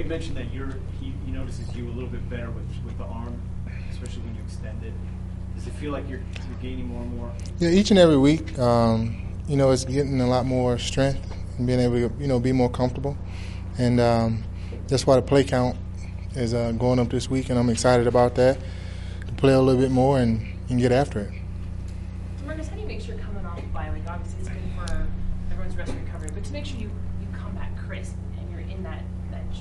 mentioned that he notices you a little bit better with the arm, especially when you extend it. Does it feel like you're gaining more and more? Yeah, each and every week, it's getting a lot more strength and being able to, be more comfortable. And that's why the play count is going up this week, and I'm excited about that, to play a little bit more and get after it. Marcus, how do you make sure coming off a bye week, obviously it's good for everyone's rest and recovery, but to make sure you come back crisp and you're in that